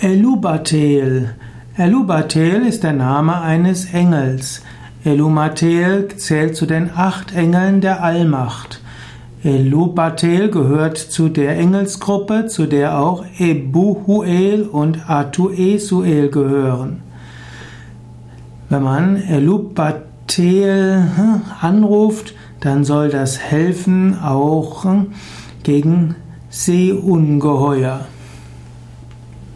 Elubatel. Elubatel ist der Name eines Engels. Elumatel zählt zu den 8 Engeln der Allmacht. Elubatel gehört zu der Engelsgruppe, zu der auch Ebuhuel und Atuesuel gehören. Wenn man Elubatel anruft, dann soll das helfen auch gegen Seeungeheuer.